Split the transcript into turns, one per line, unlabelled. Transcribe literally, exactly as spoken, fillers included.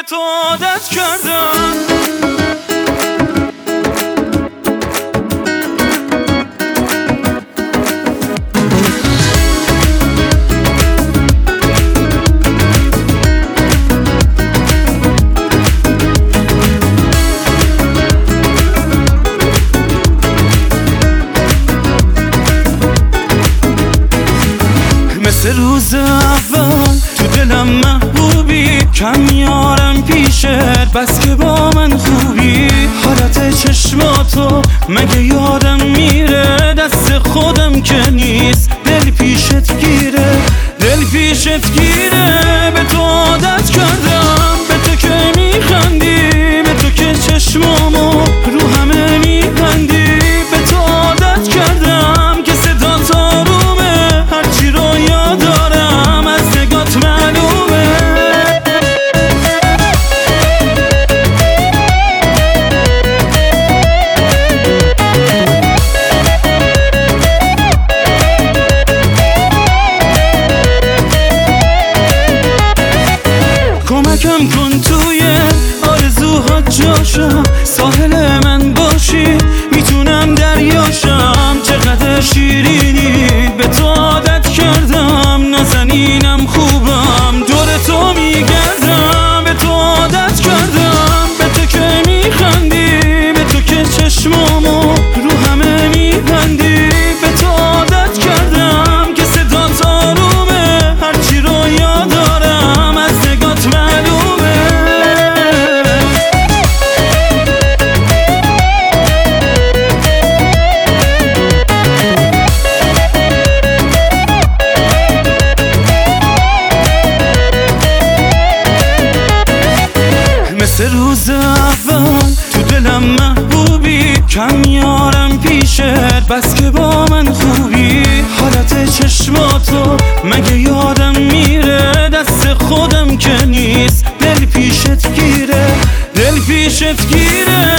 به تو عادت کردم. مثل روز اول تو دلم محبوبی، کم میارم پیشت بس که با من خوبی. حالت چشماتو مگه یادم میره، دست خودم که نیست دل پیشت گیره، دل پیشت گیره. به تو عادت کردم، به تو که میخندی، به تو که چشمامو رو همه میبندی. به تو عادت کردم که صدات آرومه، هرچی رو یاد دارم از نگات معلومه. کمکم کن توی آرزوهات جاشم، ساحل من باشی میتونم دریاشم. چقدر شیرینی، به تو عادت کردم، نازنینم خوبم، دور تو میگردم. به تو عادت کردم، به تو که میخندی، به تو که چشمامو رو همه میبندی. به تو عادت کردم که صدات آرومه، هرچی رو یاد دارم از نگات معلومه. مثل روز اول تو دلم محبوبی، کم میارم پیشت بس که با من خوبی. حالت چشماتو مگه یادم میره، دست خودم که نیست دل پیشت گیره، دل پیشت گیره.